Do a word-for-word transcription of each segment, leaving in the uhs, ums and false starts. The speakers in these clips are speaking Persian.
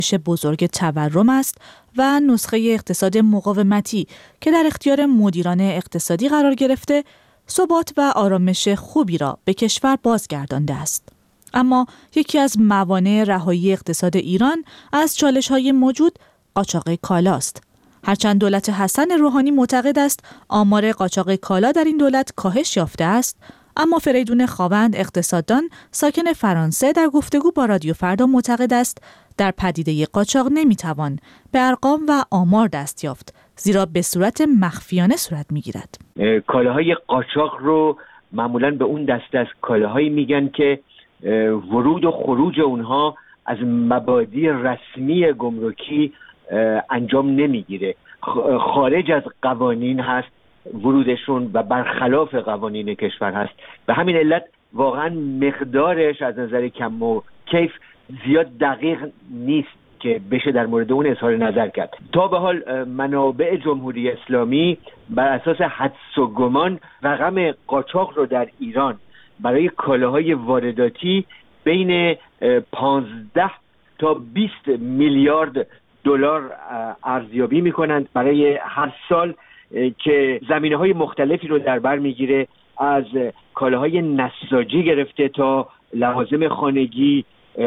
بزرگ تورم است و نسخه اقتصاد مقاومتی که در اختیار مدیران اقتصادی قرار گرفته، ثبات و آرامش خوبی را به کشور بازگردانده است. اما یکی از موانع رهایی اقتصاد ایران از چالش‌های موجود قاچاق کالاست. هرچند دولت حسن روحانی معتقد است آمار قاچاق کالا در این دولت کاهش یافته است، اما فریدون خاوند اقتصاددان ساکن فرانسه در گفتگو با رادیو فردا معتقد است در پدیده قاچاق نمیتوان به ارقام و آمار دست یافت، زیرا به صورت مخفیانه صورت میگیرد. کالاهای قاچاق رو معمولاً به اون دسته از کالاهایی میگن که ورود و خروج اونها از مبادی رسمی گمرکی انجام نمیگیره، خارج از قوانین هست ورودشون و برخلاف قوانین کشور هست. به همین علت واقعا مقدارش از نظر کم و کیف زیاد دقیق نیست که بشه در مورد اون اظهار نظر کرد. تا به حال منابع جمهوری اسلامی بر اساس حدس و گمان رقم قاچاق رو در ایران برای کالاهای وارداتی بین پانزده تا بیست میلیارد دلار ارزیابی میکنند برای هر سال، که زمینه‌های مختلفی رو در بر میگیره، از کالاهای نساجی گرفته تا لوازم خانگی،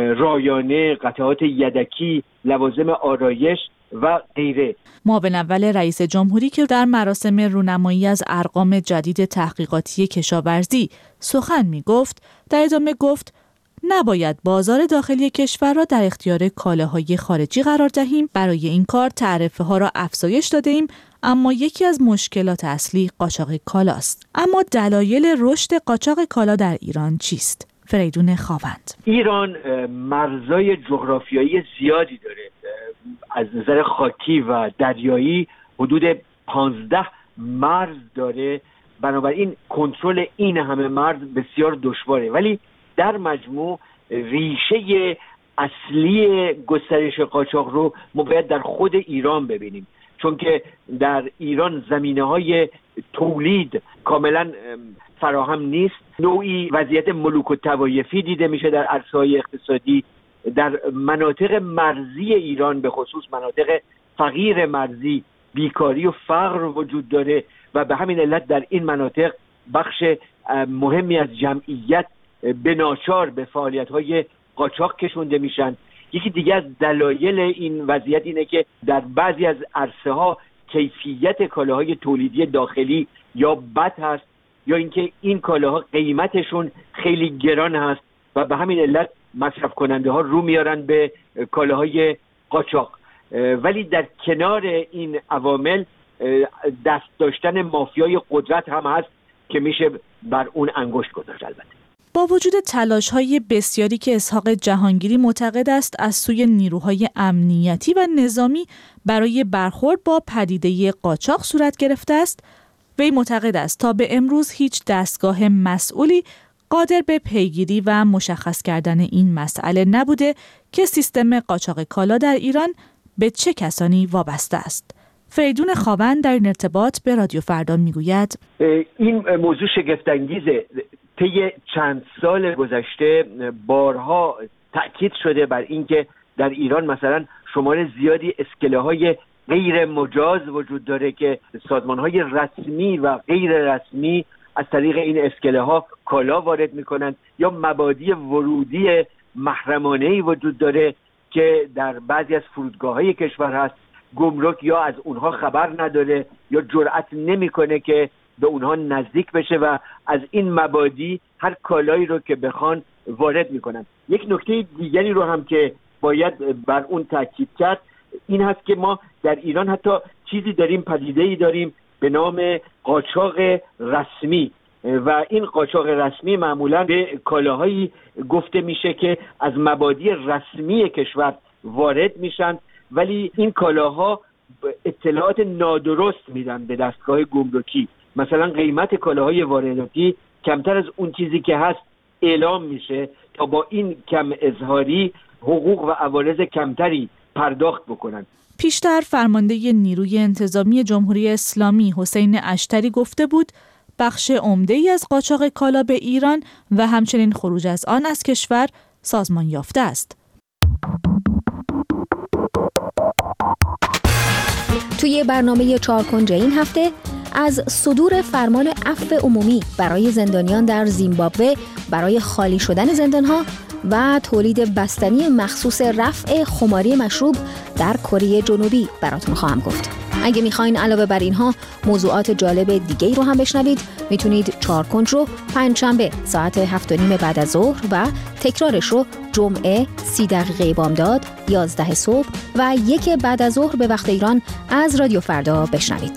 رایانه، قطعات یدکی، لوازم آرایش و غیره. معاون اول رئیس جمهوری که در مراسم رونمایی از ارقام جدید تحقیقاتی کشاورزی سخن میگفت، در ادامه گفت نباید بازار داخلی کشور را در اختیار کالاهای خارجی قرار دهیم. برای این کار تعرفه ها را افزایش داده ایم، اما یکی از مشکلات اصلی قاچاق کالاست. اما دلایل رشد قاچاق کالا در ایران چیست؟ فریدون خاوند: ایران مرزهای جغرافیایی زیادی داره، از نظر خاکی و دریایی حدود پانزده مرز داره، بنابراین کنترل این همه مرز بسیار دشواره. ولی در مجموع ریشه اصلی گسترش قاچاق رو ما باید در خود ایران ببینیم، چون که در ایران زمینه‌های تولید کاملا فراهم نیست. نوعی وضعیت ملوک و طوایفی دیده میشه در عرصه‌های اقتصادی. در مناطق مرزی ایران، به خصوص مناطق فقیر مرزی، بیکاری و فقر وجود داره و به همین علت در این مناطق بخش مهمی از جمعیت به ناچار به فعالیت‌های قاچاق کشونده میشن. یکی دیگه از دلایل این وضعیت اینه که در بعضی از عرصه‌ها کیفیت کالاهای تولیدی داخلی یا بد هست، یا اینکه این کالاها قیمتشون خیلی گران هست و به همین علت مصرف کننده ها رو میارن به کالاهای قاچاق. ولی در کنار این عوامل دست داشتن مافیای قدرت هم هست که میشه بر اون انگشت گذاشت. البته با وجود تلاش‌های بسیاری که اسحاق جهانگیری معتقد است از سوی نیروهای امنیتی و نظامی برای برخورد با پدیده قاچاق صورت گرفته است، وی معتقد است تا به امروز هیچ دستگاه مسئولی قادر به پیگیری و مشخص کردن این مسئله نبوده که سیستم قاچاق کالا در ایران به چه کسانی وابسته است. فریدون خاوند در این ارتباط به رادیو فردا میگوید این موضوع شگفت‌انگیزه. طی چند سال گذشته بارها تأکید شده بر اینکه در ایران مثلا شمار زیادی اسکله‌های غیر مجاز وجود داره که سازمان‌های رسمی و غیر رسمی از طریق این اسکله‌ها کالا وارد می‌کنند، یا مبادی ورودی محرمانه‌ای وجود داره که در بعضی از فرودگاه‌های کشور هست، گمرک یا از اونها خبر نداره یا جرأت نمی‌کنه که به اونها نزدیک بشه و از این مبادی هر کالایی رو که بخوان وارد می‌کنن. یک نکته دیگری رو هم که باید بر اون تاکید کرد این هست که ما در ایران حتی چیزی داریم، پدیده‌ای داریم به نام قاچاق رسمی و این قاچاق رسمی معمولا به کالاهایی گفته میشه که از مبادی رسمی کشور وارد میشن، ولی این کالاها اطلاعات نادرست میدن به دستگاه گمرکی. مثلا قیمت کالاهای وارداتی کمتر از اون چیزی که هست اعلام میشه تا با این کم اظهاری حقوق و عوارض کمتری پرداخت بکنن. پیشتر فرمانده نیروی انتظامی جمهوری اسلامی حسین اشتری گفته بود بخش عمده‌ای از قاچاق کالا به ایران و همچنین خروج از آن از کشور سازمان یافته است. توی برنامه چهارکنج این هفته از صدور فرمان عفو عمومی برای زندانیان در زیمبابوه برای خالی شدن زندان‌ها و تولید بستنی مخصوص رفع خماری مشروب در کره جنوبی براتون خواهم گفت. اگه میخواین علاوه بر اینها موضوعات جالب دیگه‌ای رو هم بشنوید، میتونید چهارکنج رو پنجشنبه ساعت هفت و نیم بعد از ظهر و تکرارش رو جمعه سی دقیقه بامداد یازده صبح و یک بعد از ظهر به وقت ایران از رادیو فردا بشنوید.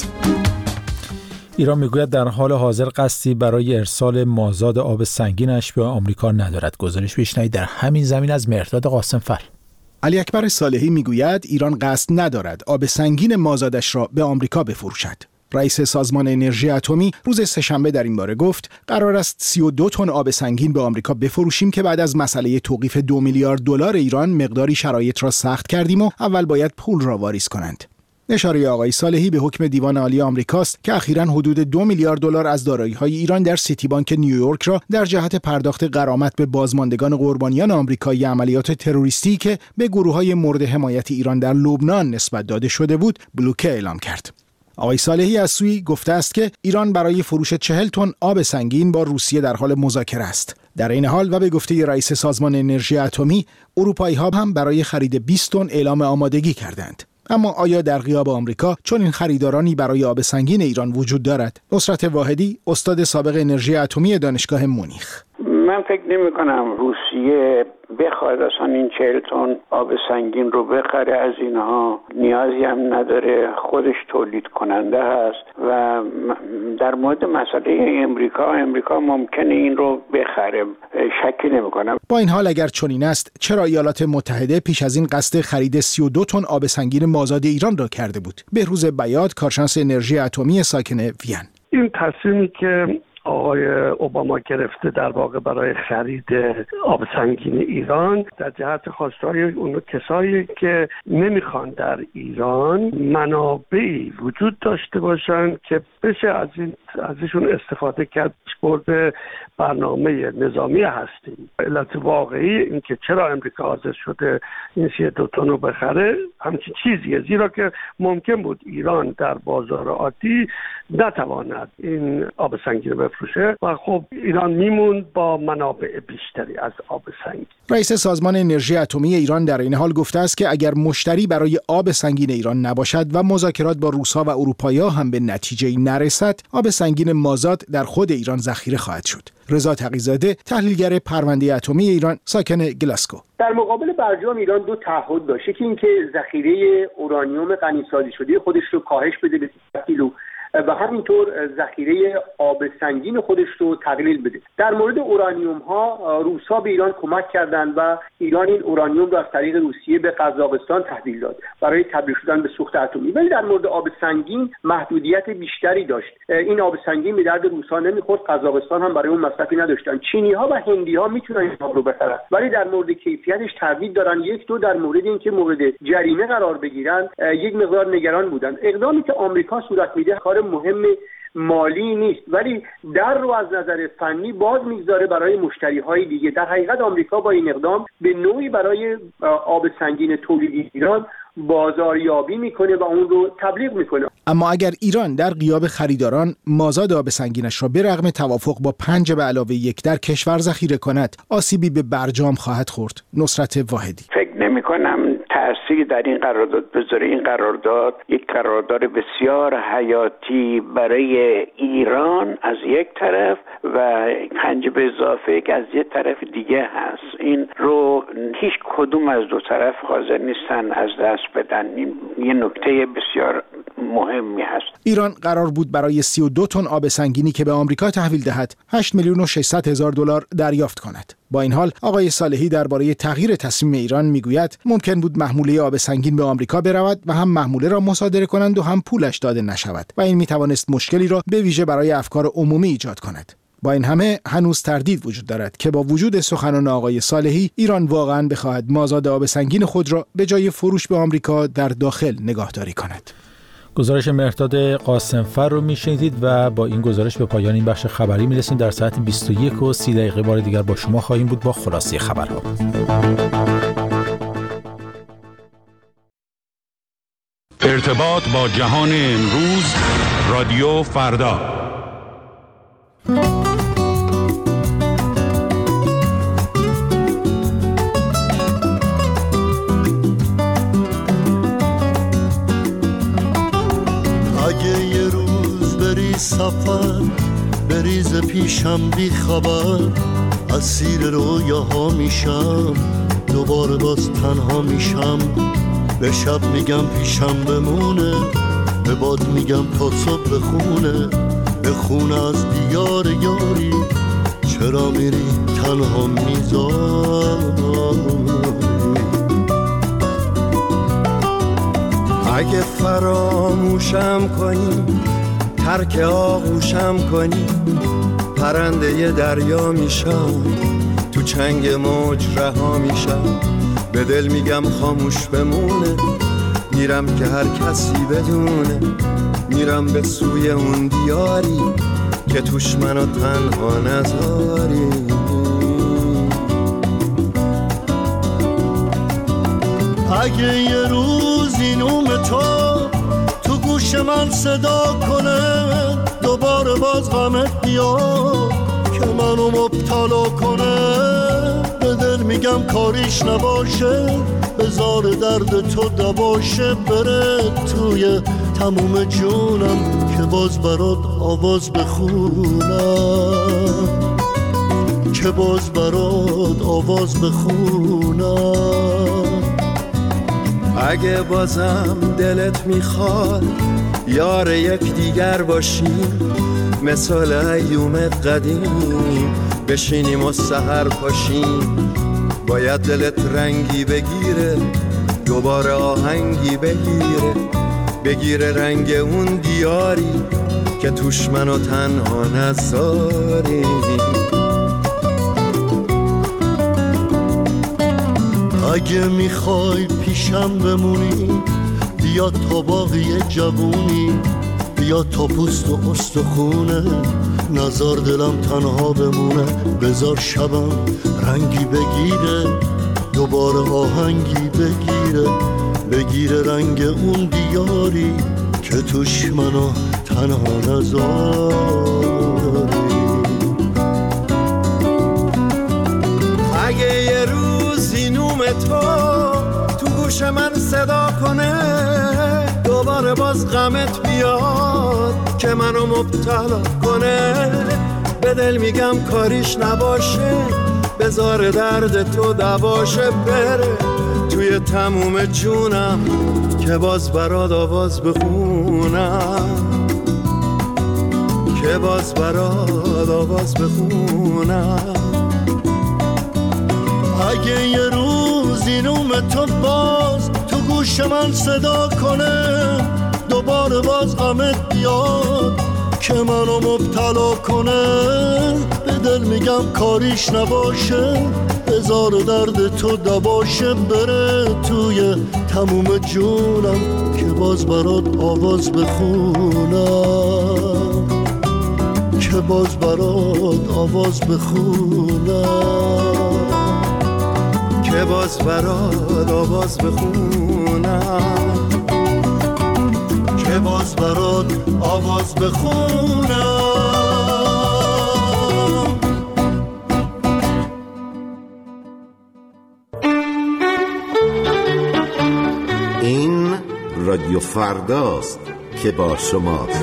ایران میگوید در حال حاضر قصدی برای ارسال مازاد آب سنگینش به آمریکا ندارد. گزارش بشنوید در همین زمین از مهرداد قاسمفر. علی اکبر صالحی میگوید ایران قصد ندارد آب سنگین مازادش را به آمریکا بفروشد. رئیس سازمان انرژی اتمی روز سه‌شنبه در این باره گفت قرار است سی و دو تن آب سنگین به آمریکا بفروشیم که بعد از مسئله توقیف دو میلیارد دلار ایران مقداری شرایط را سخت کردیم و اول باید پول را واریز کنند. اشاره آقای صالحی به حکم دیوان عالی آمریکاست که اخیراً حدود دو میلیارد دلار از دارایی‌های ایران در سیتی بانک نیویورک را در جهت پرداخت غرامت به بازماندگان قربانیان آمریکایی عملیات تروریستی که به گروه‌های مورد حمایت ایران در لبنان نسبت داده شده بود بلوکه اعلام کرد. آقای صالحی از سوی گفته است که ایران برای فروش چهل تن آب سنگین با روسیه در حال مذاکره است. در این حال و به گفته رئیس سازمان انرژی اتمی، اروپایی‌ها هم برای خرید بیست تن اعلام آمادگی کردند. اما آیا در غیاب آمریکا چون این خریدارانی برای آب سنگین ایران وجود دارد؟ نصرت واحدی، استاد سابق انرژی اتمی دانشگاه مونیخ: من فکر نمی کنم روسیه بخواد اصلا این چهل تن آب سنگین رو بخره از اینها. نیازی هم نداره، خودش تولید کننده هست. و در مورد مسئله امریکا امریکا ممکنه این رو بخره، شکی نمی کنم. با این حال اگر چنین است، چرا ایالات متحده پیش از این قصد خرید سی و دو تن آب سنگین مازاد ایران را کرده بود؟ بهروز بیات، کارشناس انرژی اتمی ساکن وین: این تصمیمی که آقای اوباما گرفته در واقع برای خرید آب سنگین ایران در جهت خواستهای اون کسایی که نمیخوان در ایران منابعی وجود داشته باشن که بشه از این ازشون استفاده کرد برد برنامه نظامی هستی. علت واقعی این که چرا امریکا حاضر شده این سی دو تن رو بخره همچین چیزیه، زیرا که ممکن بود ایران در بازار عادی نتواند این آب سنگین رو بفروشه و خب ایران میموند با منابع بیشتری از آب سنگین. رئیس سازمان انرژی اتمی ایران در این حال گفته است که اگر مشتری برای آب سنگین ایران نباشد و مذاکرات با روس‌ها و اروپایی‌ها هم به نتیجه‌ای نرسد، آب سنگین مازاد در خود ایران ذخیره خواهد شد. رضا تقی‌زاده، تحلیلگر پرونده اتمی ایران، ساکن گلاسکو: در مقابل برجام ایران دو تعهد داشته که اینکه ذخیره اورانیوم غنیسازی شده خودش رو کاهش بده به سی کیلو و همینطور ذخیره آب سنگین خودش رو تقلیل بده. در مورد اورانیوم ها روس‌ها به ایران کمک کردند و ایران این اورانیوم رو از طریق روسیه به قزاقستان تحویل داد برای تبدیل شدن به سوخت اتمی. ولی در مورد آب سنگین محدودیت بیشتری داشت. این آب سنگین به درد روس‌ها نمیخورد، قزاقستان هم برای اون مصرفی نداشتن. چینی‌ها و هندی‌ها میتونن این آب رو بخرن، ولی در مورد کیفیتش تردید دارن. یک دو در مورد اینکه مورد جریمه قرار بگیرن یک مقدار نگران بودن. اقدامی که آمریکا صورت میده کار مهم مالی نیست، ولی در رو از نظر فنی باز میگذاره برای مشتری‌های دیگه. در حقیقت آمریکا با این اقدام به نوعی برای آب سنگین تولیدی ایران بازاریابی میکنه و اون رو تبلیغ میکنه. اما اگر ایران در غیاب خریداران مازاد آب سنگینش را به رغم توافق با پنج به علاوه یک در کشور ذخیره کند، آسیبی به برجام خواهد خورد. نصرت واحدی: فکر نمی کنم تأثیری در این قرارداد بذاره. این قرارداد یک قرارداد بسیار حیاتی برای ایران از یک طرف و پنج به اضافه یک از یک طرف دیگه هست. این رو هیچ کدوم از دو طرف حاضر نیستن از دست بدن. این یه نکته بسیار مهمی هست. ایران قرار بود برای سی و دو تن آب سنگینی که به آمریکا تحویل دهد هشت میلیون و ششصد هزار دلار دریافت کند. با این حال آقای صالحی درباره تغییر تصمیم ایران میگوید ممکن بود محموله آب سنگین به آمریکا برود و هم محموله را مصادره کنند و هم پولش داده نشود و این میتوانست مشکلی را به ویژه برای افکار عمومی ایجاد کند. با این همه هنوز تردید وجود دارد که با وجود سخنان آقای صالحی ایران واقعاً بخواهد مازاد آب سنگین خود را به جای فروش به آمریکا در داخل نگهداری کند. گزارش مهرداد قاسمفر رو میشنیدید و با این گزارش به پایان این بخش خبری میرسیم. در ساعت بیست و یک و سی دقیقه بار دیگر با شما خواهیم بود با خلاصه خبرها. ارتباط با جهان امروز، رادیو فردا. اگه یه روز بری سفر، بریز پیشم بی خبر، اسیر رویاها میشم، دوباره باز تنها میشم. به شب میگم پیشم بمونه، به باد میگم تا صبح بخونه، بخونه از دیار یاری، چرا میری تنها میذاری. اگه فراموشم کنی، ترک آغوشم کنی، پرنده دریا میشم، تو چنگ موج رها میشم. به دل میگم خاموش بمونه، میرم که هر کسی بدونه، میرم به سوی اون دیاری که توش منو تنها نذاری. اگه یه روزی نوم تو تو گوش من صدا کنه، دوباره باز غمت بیاد که منو مبتلا کنه، به دل میگم کاریش نباشه، بذار درد تو دباشه، بره توی تموم جونم که باز برات آواز بخونم، که باز برات آواز بخونم. اگه بازم دلت میخواد یار یک دیگر باشیم، مثال ایومت قدیم بشینیم و سحر پاشیم. باید دلت رنگی بگیره، دوباره آهنگی بگیره، بگیره رنگ اون دیاری که توش منو تنها نذاری. اگه میخوای پیشم بمونی، بیا تا باقی جوونی، بیا تا پوست و استخونه، نزار دلم تنها بمونه، بذار شبم رنگی بگیره، دوباره آهنگی بگیره، بگیره رنگ اون دیاری که توش منو تنها نذاری. اگه یه روزی نوم تو تو گوش من صدا کنه، دوباره باز غمت بیاد که منو مبتلا کنه، به دل میگم کاریش نباشه، بذار درد تو دباشه، بره توی تموم جونم که باز برات آواز بخونم، که باز برات آواز بخونم. اگه یه روزی نوم تو باز تو گوش من صدا کنه، دوباره باز غمت بیاد که منو مبتلا کنه، به دل میگم کاریش نباشه، بذار درد تو دباشه، بره توی تموم جونم که باز برات آواز بخونم، که باز برات آواز بخونم، که باز برات آواز بخونم، که باز برات آواز بخونم. این رادیو فرداست که با شماست.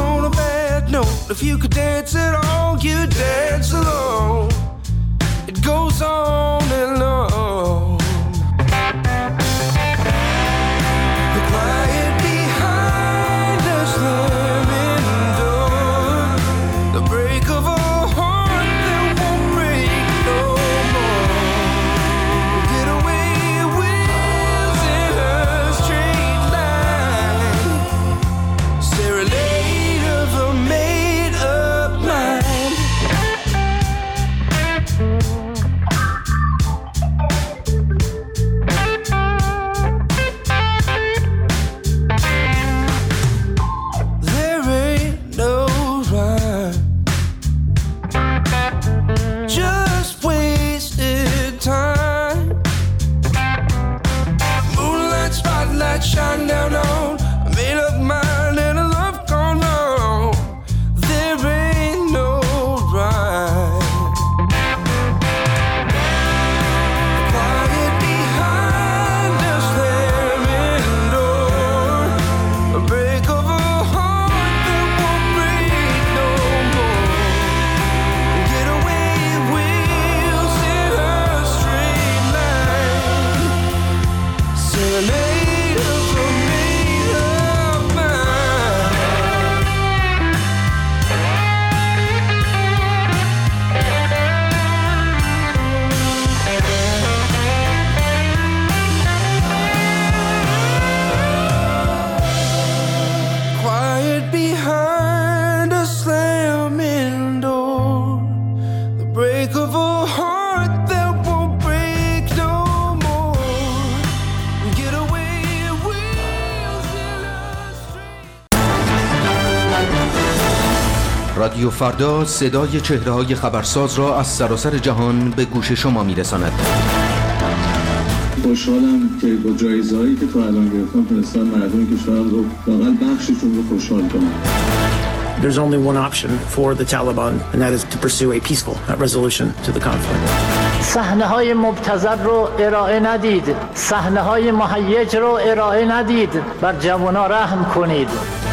If you could dance at all, you dance alone. It goes break of a heart that won't break no more. Get away, wheels in a street. رادیو فردا صدای چهره‌های خبرساز را از سراسر جهان به گوش شما می‌رساند. خوشحالم که با جایزه‌هایی که تا الان گرفتم تونستم مردم کشورم رو واقعا بخششون رو خوشحال کنم. There's only one option for the Taliban, and that is to pursue a peaceful resolution to the conflict. صحنه‌های مبتذل رو ارائه ندید، صحنه‌های مهیج رو ارائه ندید، بر جوان‌ها رحم کنید.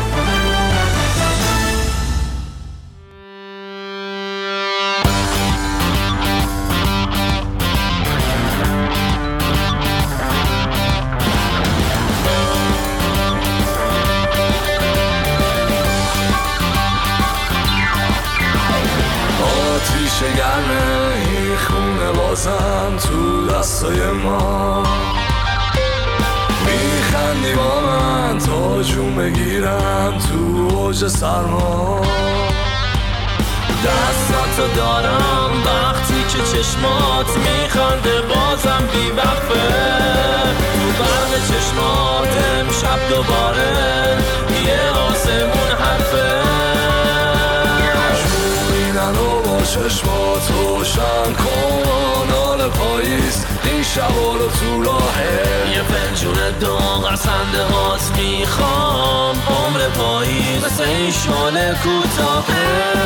تو دستای ما میخندی با من تا جون بگیرم تو اوج سرما دستاتو دارم وقتی که چشمات میخنده بازم بی وقفه تو برق چشمات امشب دوباره یه آسمون حرفه جونیننو با چشمات روشن کن آل پاییز این شبا رو تو راهه یه پنجون داغ از خنده هات میخوام عمر پاییز مثل این شاله کوتاهه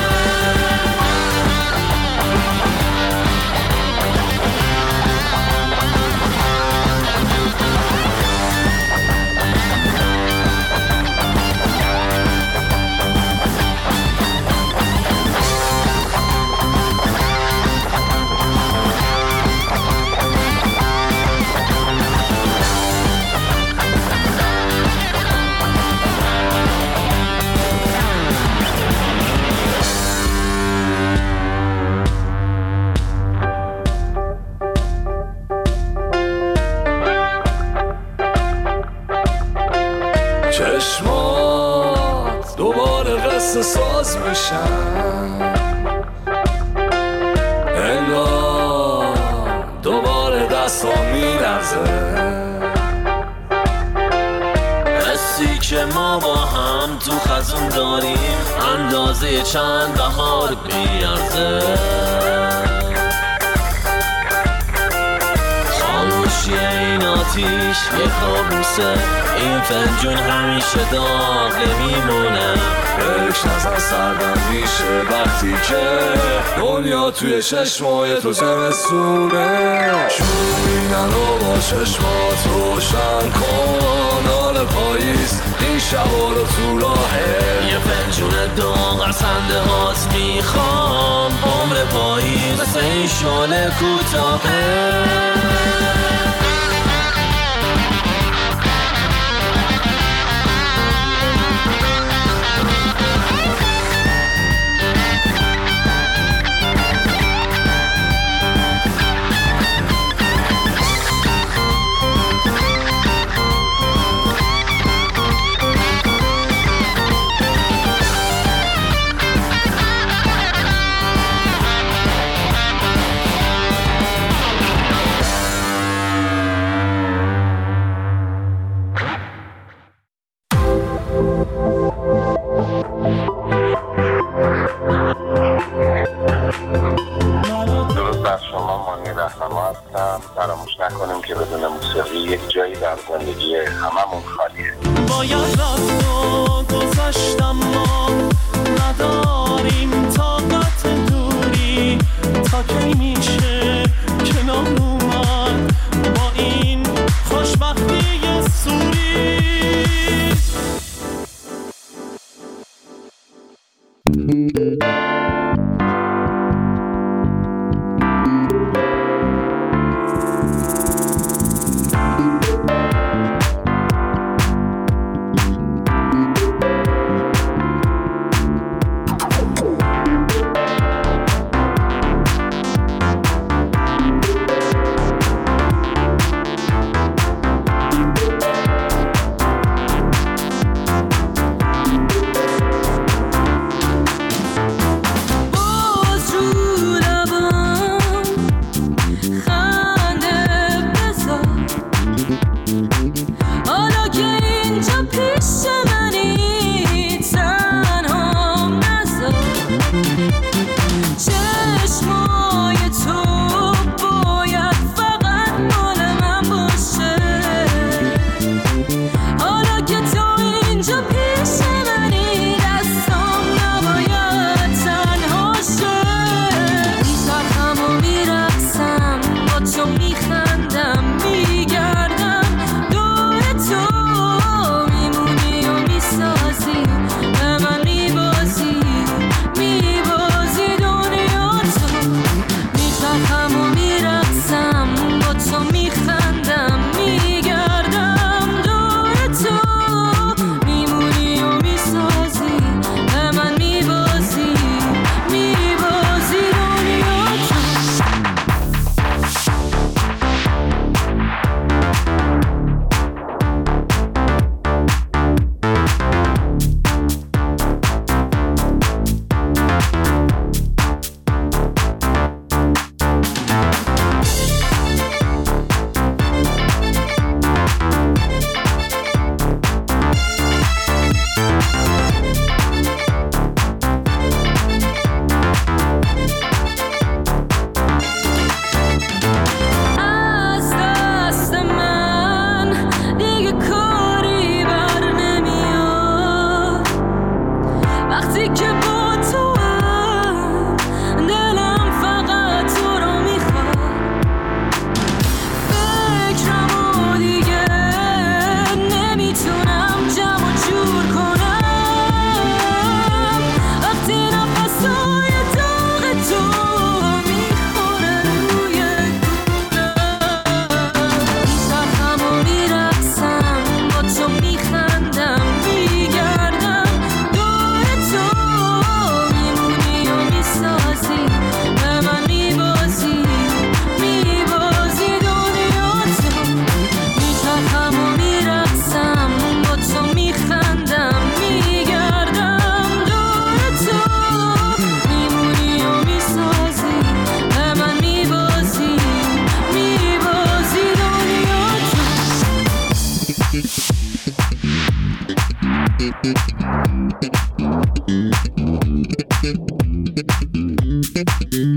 چشمات دوباره قصه ساز میشن انگار دوباره دستام میلرزه حسی که ما با هم تو خزون داریم اندازه چند بهار بیارزه خاموشی این آتیش یه کابوسه این فنجون همیشه داغ نمیمونه فکر نزن سردم میشه وقتی که دنیا توی چشمای تو زمستونه شویننو با چشمات روشن کن آل پاییز این شبا رو تو راهه یه فنجون داغ از خنده هات میخوام عمر پاییز مثل این شاله کوتاهه فراموش نکنیم که بدون موسیقی یک جایی در زندگی هممون خالیه. باید رفت و گذشتم ما نداریم طاقت دوری تا کی میشه کنار اومد با این خوشبختی سوری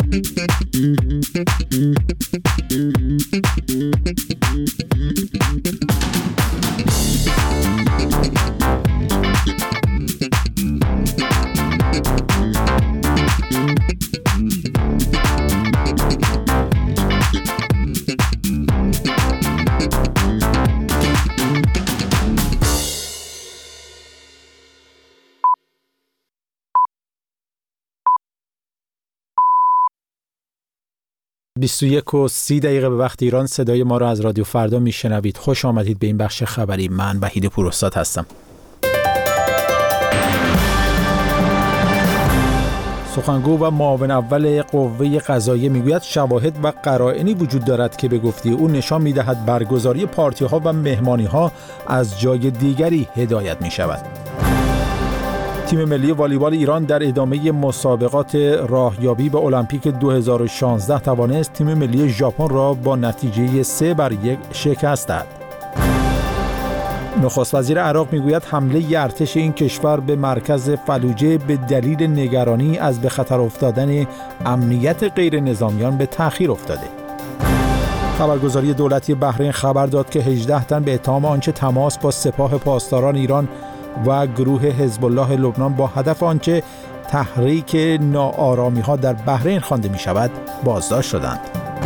بیست و یک و سی دقیقه به وقت ایران. صدای ما را از رادیو فردا میشنوید. خوش آمدید به این بخش خبری. من وحید پوراستاد هستم. سخنگو و معاون اول قوه قضاییه میگوید شواهد و قرائنی وجود دارد که به گفته او نشان میدهد برگزاری پارتی ها و مهمانی ها از جای دیگری هدایت می شود. تیم ملی والیبال ایران در ادامه مسابقات راهیابی به المپیک دو هزار و شانزده توانست تیم ملی ژاپن را با نتیجه سه بر یک شکست داد. نخست وزیر عراق میگوید حمله ارتش این کشور به مرکز فلوجه به دلیل نگرانی از به خطر افتادن امنیت غیر نظامیان به تأخیر افتاده. خبرگزاری دولتی بحرین خبر داد که هجده تن به اتهام آنچه تماس با سپاه پاسداران ایران و گروه حزب الله لبنان با هدف آنچه تحریک ناآرامی‌ها در بحرین خوانده می‌شود بازداشت شدند.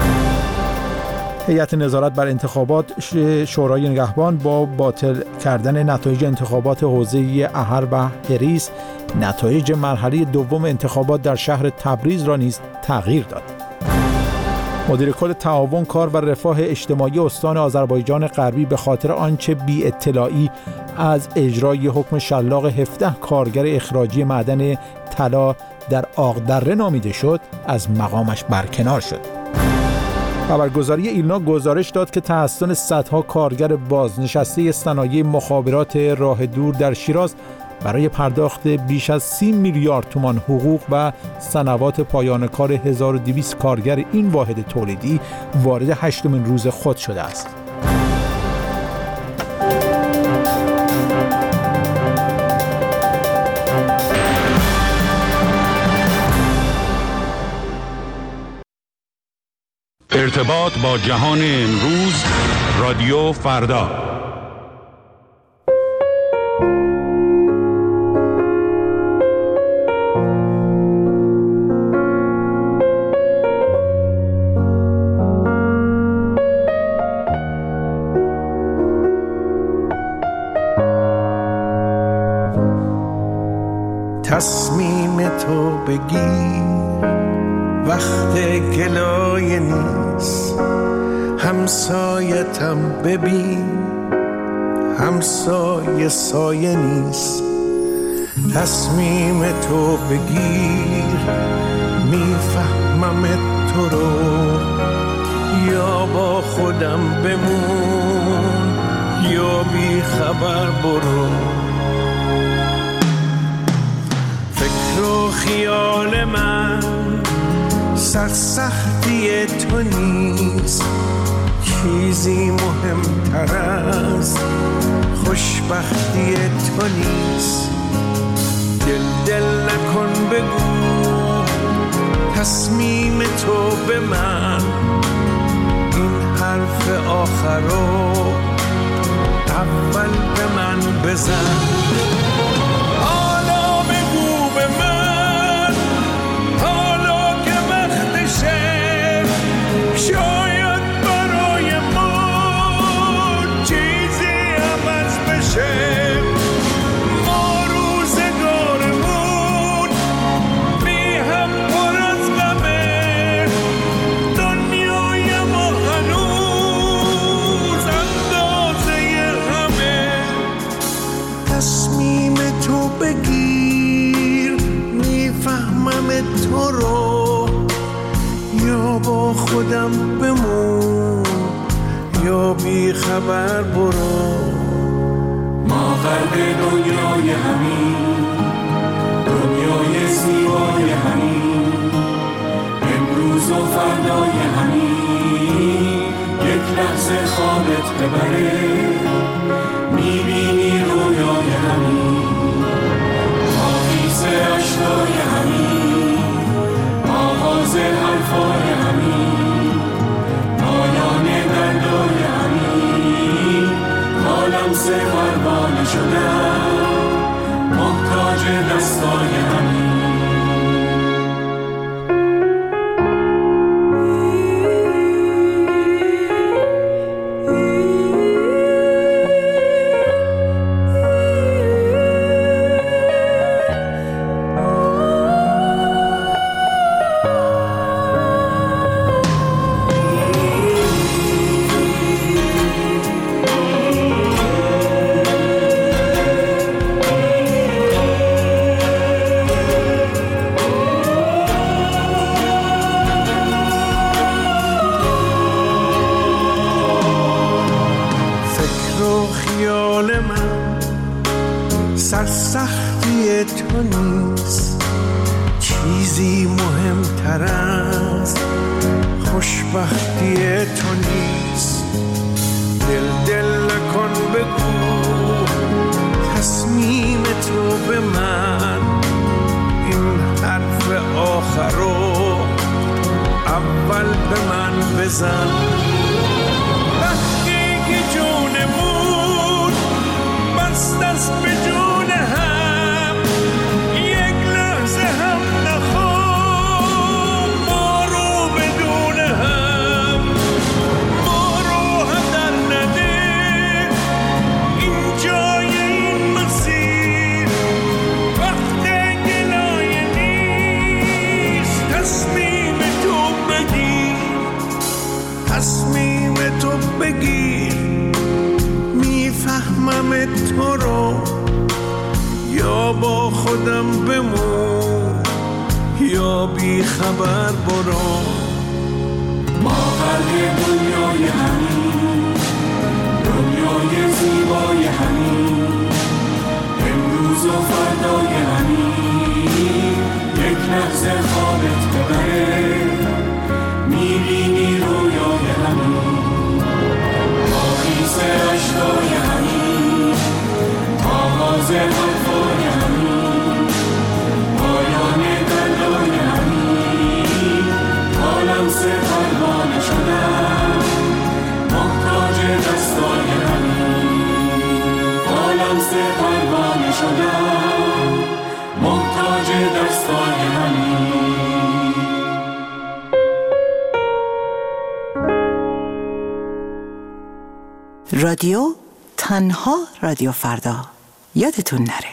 هیئت نظارت بر انتخابات شورای نگهبان با باطل کردن نتایج انتخابات حوزه احر و هریس نتایج مرحله دوم انتخابات در شهر تبریز را نیز تغییر داد. مدیر کل تعاون کار و رفاه اجتماعی استان آذربایجان غربی به خاطر آنچه بی اطلاعی از اجرای حکم شلاق هفده کارگر اخراجی معدن طلا در آقدره نامیده شد از مقامش برکنار شد. خبرگزاری ایلنا گزارش داد که تحسن صدها کارگر بازنشسته صنایع مخابرات راه دور در شیراز برای پرداخت بیش از سی میلیارد تومان حقوق و سنوات پایان کار هزار و دویست کارگر این واحد تولیدی وارد هشتمین روز خود شده است. ارتباط با جهان امروز رادیو فردا. تصمیم تو بگیر وقت گلایه نیست، همسایتم ببین همسایه سایه نیست. تصمیم تو بگیر میفهمم تو رو، یا با خودم بمون یا بی خبر برو. فکر و خیال من سخت سختی تو نیست، چیزی مهمتر از خوشبختی تو نیست. دل دل نکن بگو تصمیم تو به من، این حرف آخرو اول به من بزن. شاید برای ما چیزی عوض بشه، ما روزگارمون بی هم پر از غمه، دنیای ما هنوز اندازه همه. تصمیم تو بگیر میفهمم تو رو، یا با خودم بمون یا بی خبر برو. ما غرق دنیای همین، دنیای زیبای همین، امروز و فردای همین، یک لحظه خوابت ببره، میبینی رویای همین، پاکیزه اشلای همین، آغاز همین هر سختی تو نیست چیزی مهمتر از خوشبختی تو نیست. دل دل نکن بگو تصمیم تو به من، این حرف آخر رو اول به من بزن. وقتی که جونمون بست است به جون هم، یک لحظه هم نخواه ما رو بدون هم، ما رو هم در نده این جای این مسیر. وقت گلایه نیست تصمیم تو بگیر، تصمیم تو بگیر. میفهمم تو رو یا با خودم بمون یا بی خبر برو. ما خلق دنیای همین، دنیای زیبای همین، امروز و فردای همین، یک لحظه خوابت ببره میبینی رویای همین، پاییز اشکای همین، آغاز حرفای همین، پایان دردای همین. حالم سه پروانه شدم محتاج دستای همین، حالم سه پروانه شدم محتاج دستای همین. رادیو تنها رادیو فردا، یادتون نره.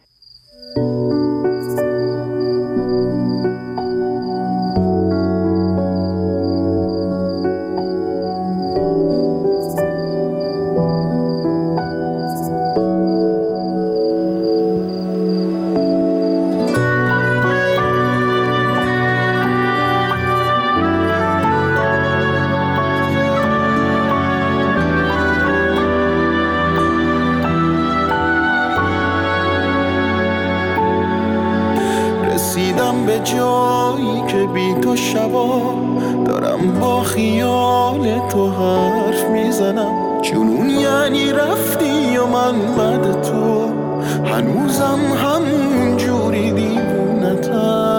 به جایی که بی تو شبا دارم با خیال تو حرف میزنم. جنون یعنی رفتی و من بعد تو هنوزم همون جوری دیوونتم.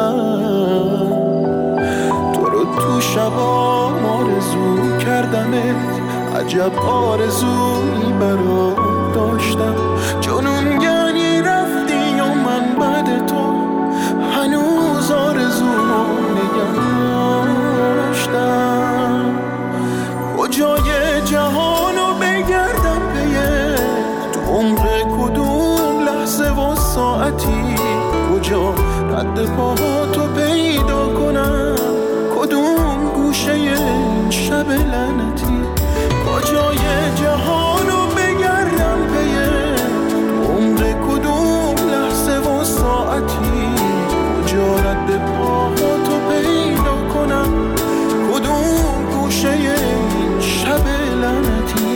تو رو تو شبا آرزو کردمت، عجب آرزویی برات داشتم. جنون یعنی رفتی و من بعد تو هنوز آرزو نگشتم. کجای جهانو بگردم پیه، تو عمق کدوم لحظه و ساعتی، کجا رد پاهاتو پیدا کنم، کدوم گوشه این شب لعنتی. کجای جهانو بگردم پیه، تو عمق کدوم لحظه و ساعتی، کجا رد پاهاتو پیدا کنم، کدوم گوشه این شب لعنتی.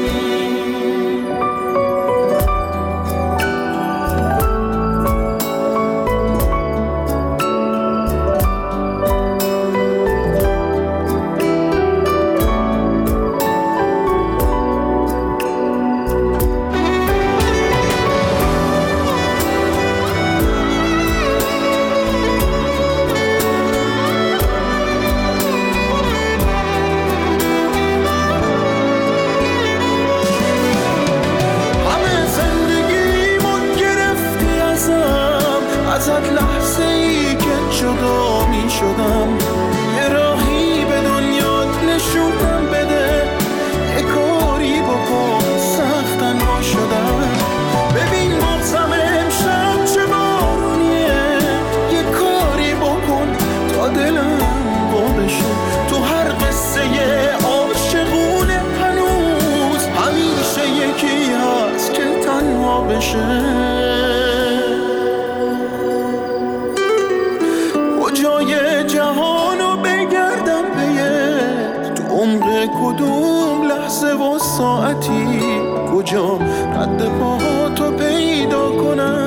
کجای جهانو بگردم پیه، تو عمق کدوم لحظه و ساعتی، کجا رد پاهاتو پیدا کنم،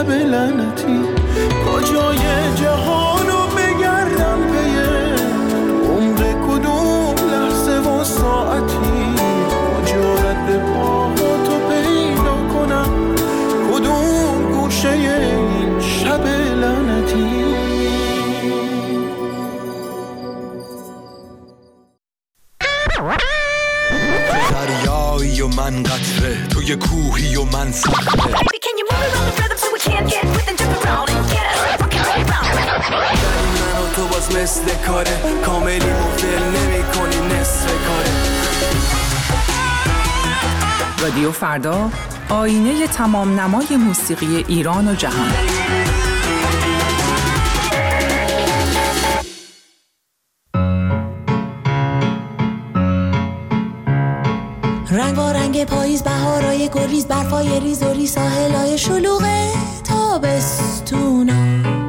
شب لعنتی کجای جهانو بگردم پیه عمر کدوم لحظه و ساعتی کجا رد پاهاتو پیدا کنم کدوم گوشه این شب لعنتی. دریایی و من قطره توی کوهی و من صخره من و تو باز مثل کاره کاملی مفل نمی کنی نصف کاره. رادیو فردا، آینه تمام نمای موسیقی ایران و جهان. رنگ و رنگ پاییز، بهارای گریز، برفای ریز و ریز، ساحلای شلوغ تابستونا،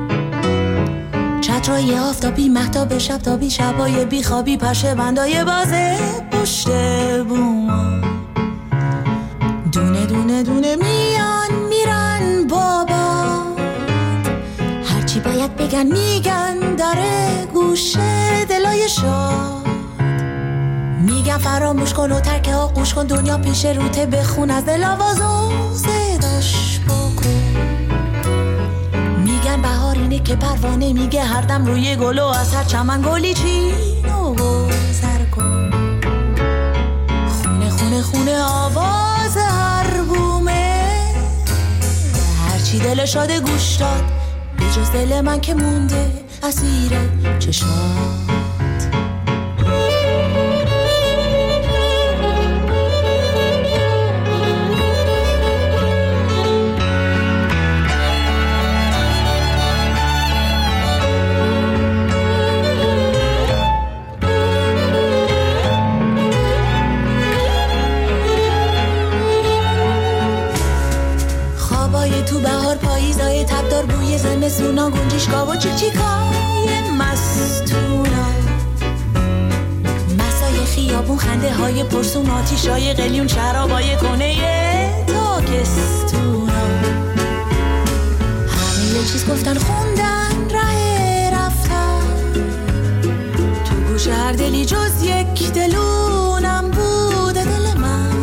چترای آفتابی، مهتاب شب تابی، شبای بیخوابی، پشه بندای بازه پشت بوما، دونه دونه دونه میان میرن بابا، هرچی باید بگن میگن داره گوشه دلای شاد، میگن فراموش کن و ترک آغوش کن، دنیا پیش روته بخون از دل آوازو صداش بکن، میگن بهار اینه که پروانه میگه هر دم روی گل و از هر چمن گلی چین و گذر کن، خونه خونه خونه آواز هر بومه، هرچی دل شاده گوش داد به جز دل من که مونده اسیر چشمات. تو بهار پاییزای تبدار بوی زمستونا، گنجشگاه و چیکچیکای مستونا، مسای خیابون، خنده های پرسون، آتیشای قلیون، شرابای کنه تاکستونا، همه یه چیز گفتن خوندن ره رفتن، تو گوش هر دلی جز یک دلونم بوده دل من،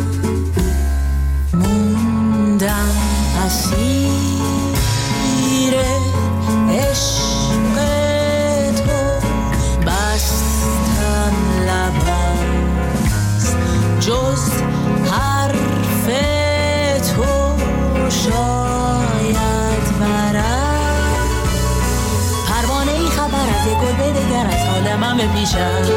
موندم اسیر عشق تو، بستم لبست جز حرف تو شاید برد، پروانه ای خبر از یک گل به دگر از حال من بپیشد،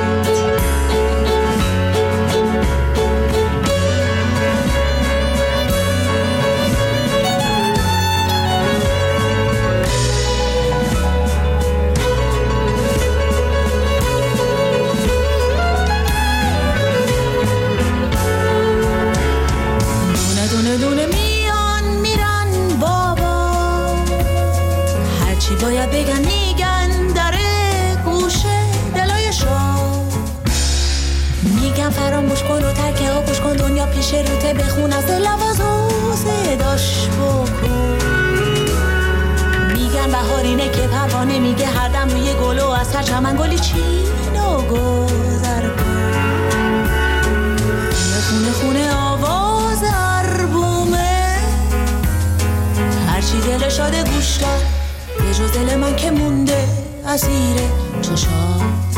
باید بگن میگن داره گوشه دلای شاد، میگن فراموش کن و ترک آغوش کن، دنیا پیش روته بخون از دل آوازو صداش بکن، میگن بهار اینه که پروانه میگه هر دم روی گل و از هر چمن گلی چین و گذر کن، خونه خونه آواز هر بومه، هرچی دل شاده گوش داد به جز دل من که مونده اسیر چشات.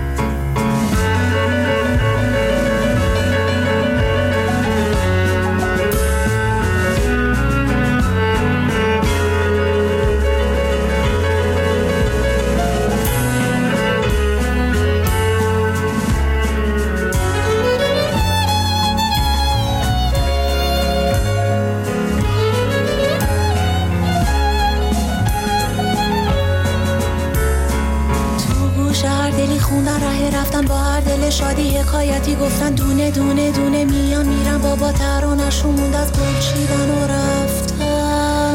خوندن ره رفتن با هر دل شادی حکایتی گفتن، دونه دونه دونه میان میرن بابا، ترانه‌شون موند از گل چیدن و رفتن.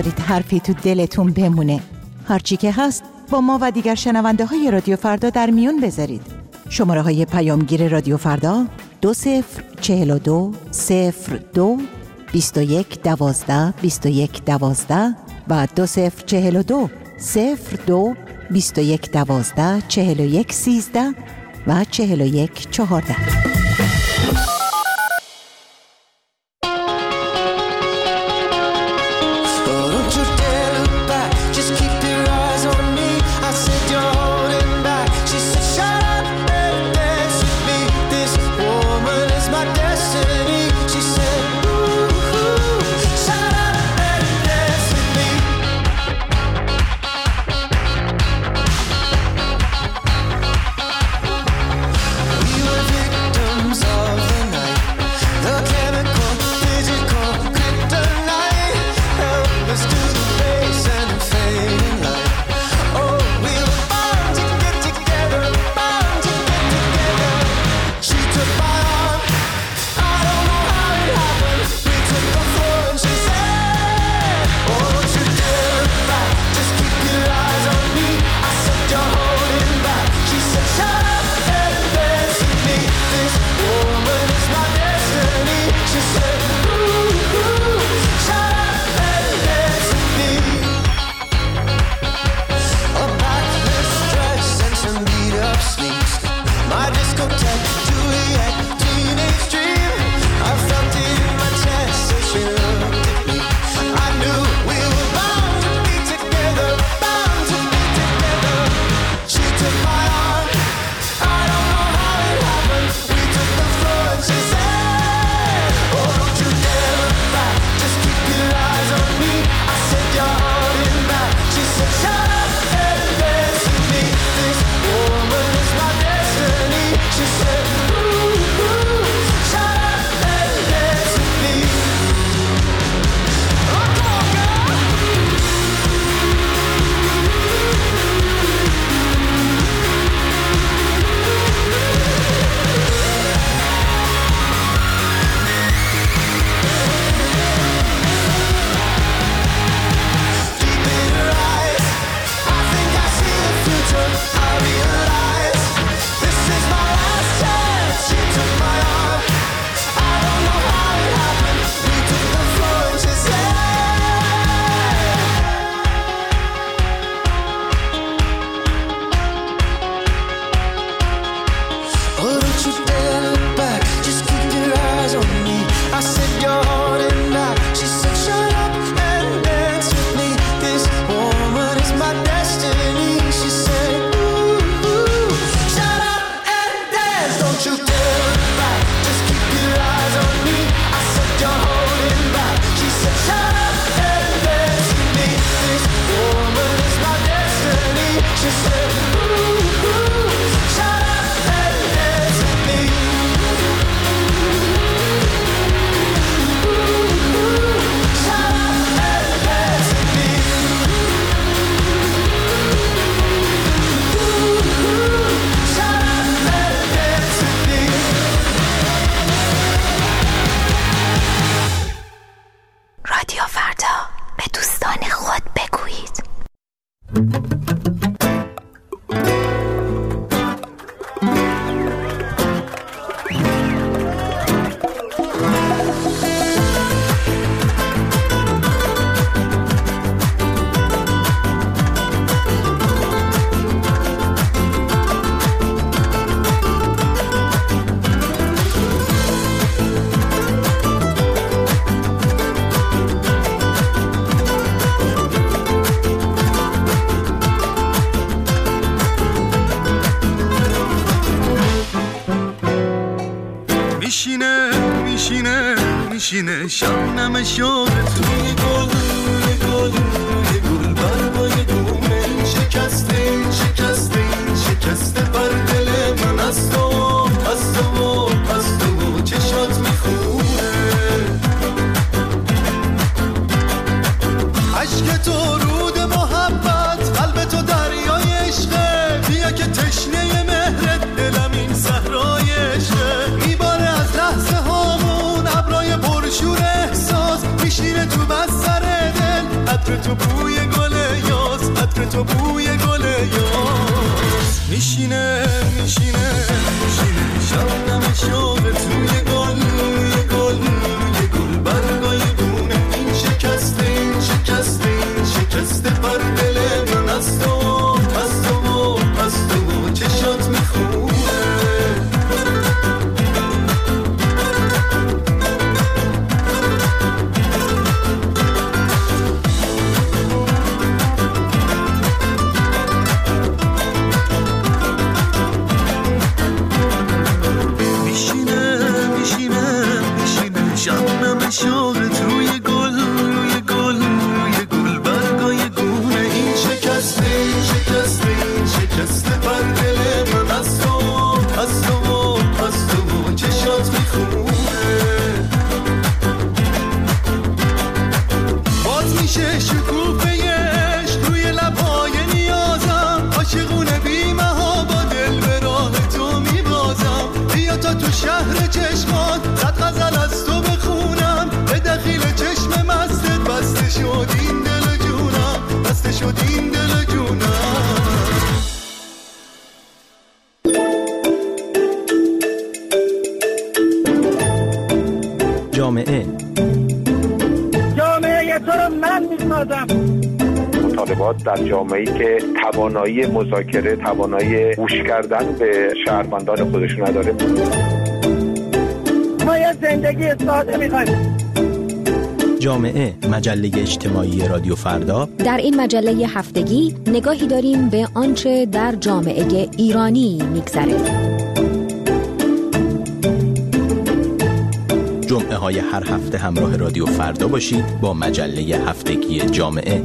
نذارید حرفی تو دلتون بمونه. هرچی که هست با ما و دیگر شنونده های رادیو فردا در میون بذارید. شماره های پیامگیر رادیو فردا دو صفر چهل و دو صفر دو بیست و یک دوازده بیست و یک دوازده و دو صفر چهل و دو صفر دو بیست و یک دوازده چهل و یک سیزده و چهل و یک چهارده. میشینه شبنم شوق توی گل روی گل روی گل برای دومه شکسته شکسته شکسته بر دل من از تو از تو از تو چشات میخونه عشق تو رود محبت قلب تو دریای عشقه بیا که تشنه مهرت دلم این صحرای عشقه میباره از لحظه هامون ابرای پرشور احساس میشینه تو بستر دل عطر تو بوی گل یاس، عطر تو بوی گل یاس. میشینه میشینه میشینه شبنم شوق توی گل، روی گل روی گل برگای گونه. این شکسته این شکسته این شکسته پر دل من از تو از تو از تو چشات میخونه. شوقت روی گل روی گل روی گل برگای گونه. این شکسته این شکسته این شکسته پر دل من از تو از تو از تو چشات میخونه. باز میشه شکوفه‌اش روی لبای نیازم. عاشقونه بی‌مها با دل به راه تو میبازم. بیا تا تو شهر چشمات صد غزل از تو بخونم. به دخیل چشم مستت بسته شد این دل جونم، بسته شد این دل جونم. جامعه جامعه تو رو من میسازم. مطالبات در جامعه‌ای که توانایی مذاکره، توانایی گوش کردن به شهروندان خودش نداره. ما یه زندگی ساده می‌خوایم. جامعه، مجله اجتماعی رادیو فردا. در این مجله هفتگی نگاهی داریم به آنچه در جامعه ایرانی میگذره. جمعه های هر هفته همراه رادیو فردا باشید با مجله هفتگی جامعه.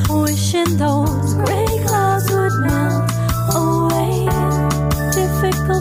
Those gray clouds would melt away. Difficult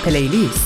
پلیلیست.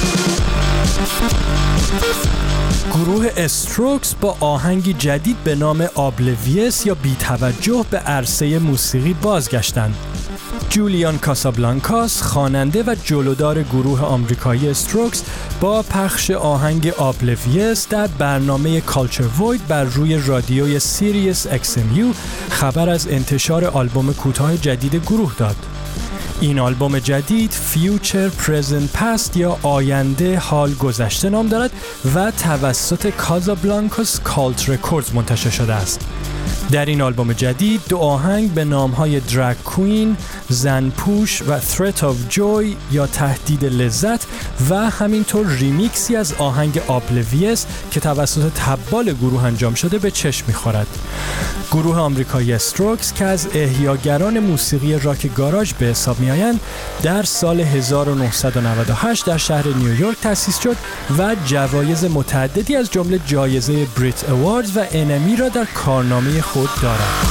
گروه استروکس با آهنگی جدید به نام آبلیویس یا بی‌توجه به عرصه موسیقی بازگشتند. جولیان کاسابلانکاس، خواننده و جلودار گروه آمریکایی استروکس، با پخش آهنگ آبلیویس در برنامه کالچر وید بر روی رادیوی سیریس اکس ام یو خبر از انتشار آلبوم کوتاه جدید گروه داد. این آلبوم جدید فیوچر پرزنت پست یا آینده حال گذشته نام دارد و توسط کاسابلانکاس کالت رکوردز منتشر شده است. در این آلبوم جدید دو آهنگ به نام‌های دراگ کوین، زن پوش و Threat of Joy یا تهدید لذت و همینطور ریمیکسی از آهنگ آبلیویس که توسط تبال گروه انجام شده به چشم می‌خورد. گروه آمریکایی استروکس که از احیاگران موسیقی راک گاراژ به حساب می‌آیند، در سال هزار و نهصد و نود و هشت در شهر نیویورک تأسیس شد و جوایز متعددی از جمله جایزه بریت اواردز و انمی را در کارنامه خود دارد.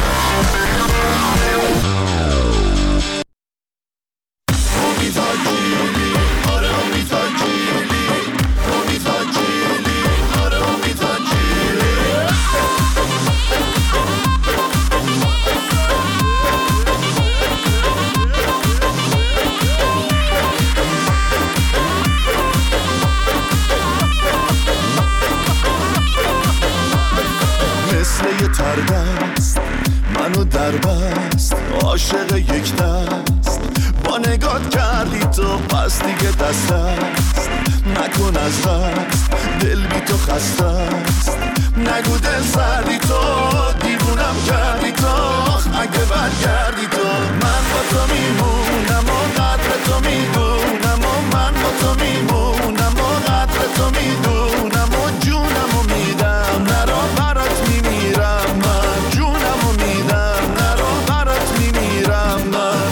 تردست منو در بست عاشق یک دست با نگات کردی تو پس دیگه دست است نکن از دست دل بی تو خسته است نگو دل سردی تو دیوونم کردی تو اگه برگردی تو من با تو میمونم و قدر تو میدونم و من با تو میمونم و قدر تو میدونم و جونم و میدم نرا برات میمیرم من جونم و میدم نرا برات میمیرم من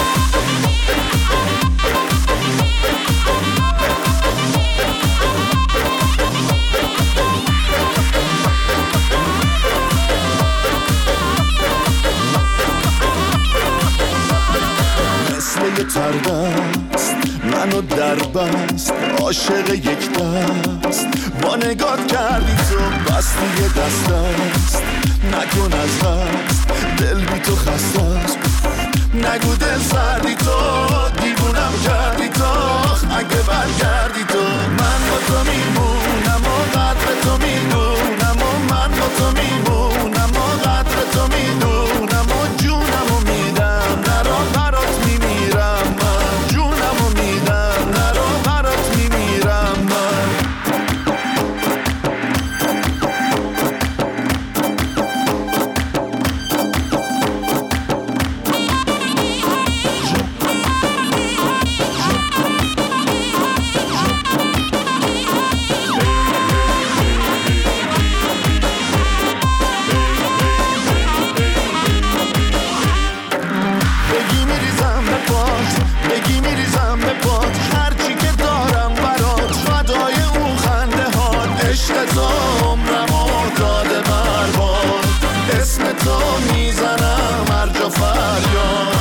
مثل یه تردست منو در بست عاشق یک دست با نگات کردی تو بس دیگه دست است نکن از دست دل بی تو خسته است نگو دل سردی تو دیوونم کردی تو اگه برگردی تو من با تو میمونم و قدر تو میدونم و من با تو میمونم و قدر تو میدونم و جونم و میدم نرا برات میمیرم من جونم و میدم نرا برات میمیرم من بگی میریزم به پات بگی میریزم به پات هرچی که دارم برات فدای اون خنده هات عشق تو عمرمو داده برباد اسم تو میزنم هر جا فریاد